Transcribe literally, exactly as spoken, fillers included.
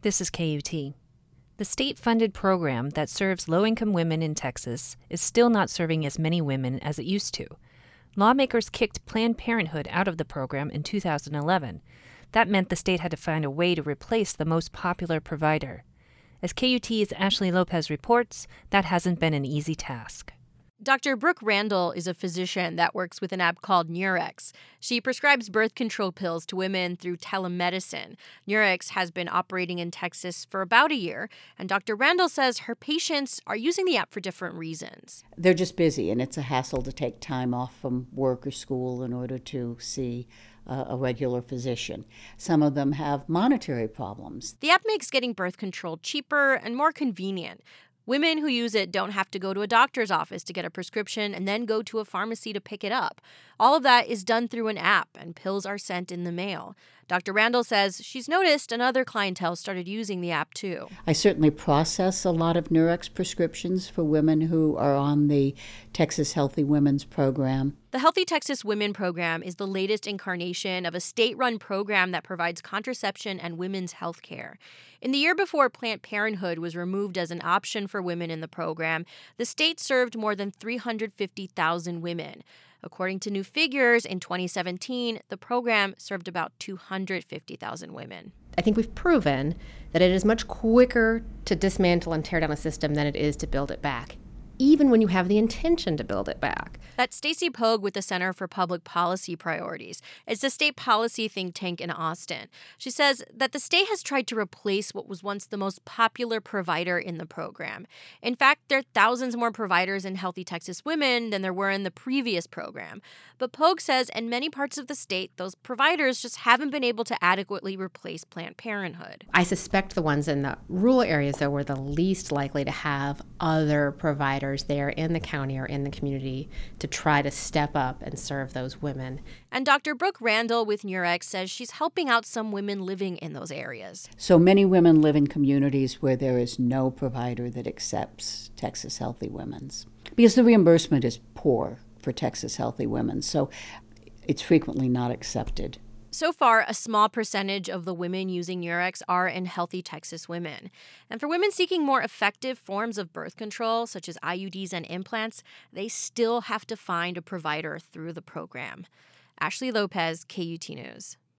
This is K U T. The state-funded program that serves low-income women in Texas is still not serving as many women as it used to. Lawmakers kicked Planned Parenthood out of the program in two thousand eleven. That meant the state had to find a way to replace the most popular provider. As K U T's Ashley Lopez reports, that hasn't been an easy task. Doctor Brooke Randall is a physician that works with an app called Nurex. She prescribes birth control pills to women through telemedicine. Nurex has been operating in Texas for about a year, and Doctor Randall says her patients are using the app for different reasons. They're just busy, and it's a hassle to take time off from work or school in order to see uh, a regular physician. Some of them have monetary problems. The app makes getting birth control cheaper and more convenient. Women who use it don't have to go to a doctor's office to get a prescription and then go to a pharmacy to pick it up. All of that is done through an app, and pills are sent in the mail. Doctor Randall says she's noticed another clientele started using the app too. I certainly process a lot of Nurex prescriptions for women who are on the Texas Healthy Women's Program. The Healthy Texas Women Program is the latest incarnation of a state-run program that provides contraception and women's health care. In the year before Planned Parenthood was removed as an option for women in the program, the state served more than three hundred fifty thousand women. According to new figures, in twenty seventeen, the program served about two hundred fifty thousand women. I think we've proven that it is much quicker to dismantle and tear down a system than it is to build it back, even when you have the intention to build it back. That's Stacy Pogue with the Center for Public Policy Priorities. It's a state policy think tank in Austin. She says that the state has tried to replace what was once the most popular provider in the program. In fact, there are thousands more providers in Healthy Texas Women than there were in the previous program. But Pogue says in many parts of the state, those providers just haven't been able to adequately replace Planned Parenthood. I suspect the ones in the rural areas, though, were the least likely to have other providers there in the county or in the community to try to step up and serve those women. And Doctor Brooke Randall with Nurex says she's helping out some women living in those areas. So many women live in communities where there is no provider that accepts Texas Healthy Women's, because the reimbursement is poor for Texas Healthy Women, so it's frequently not accepted. So far, a small percentage of the women using Nurex are in Healthy Texas Women. And for women seeking more effective forms of birth control, such as I U Ds and implants, they still have to find a provider through the program. Ashley Lopez, K U T News.